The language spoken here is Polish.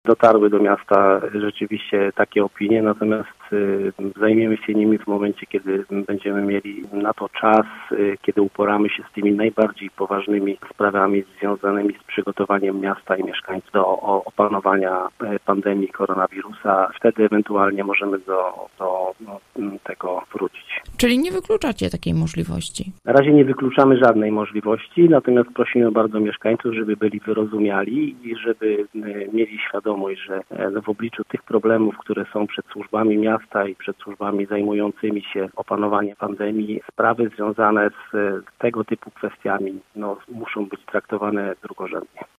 Dotarły do miasta rzeczywiście takie opinie, natomiast zajmiemy się nimi w momencie, kiedy będziemy mieli na to czas, kiedy uporamy się z tymi najbardziej poważnymi sprawami związanymi z przygotowaniem miasta i mieszkańców do opanowania pandemii koronawirusa. Wtedy ewentualnie możemy do tego wrócić. Czyli nie wykluczacie takiej możliwości? Na razie nie wykluczamy żadnej możliwości, natomiast prosimy bardzo mieszkańców, żeby byli wyrozumiali i żeby mieli świadomość, że w obliczu tych problemów, które są przed służbami miasta i przed służbami zajmującymi się opanowaniem pandemii, sprawy związane z tego typu kwestiami muszą być traktowane drugorzędnie.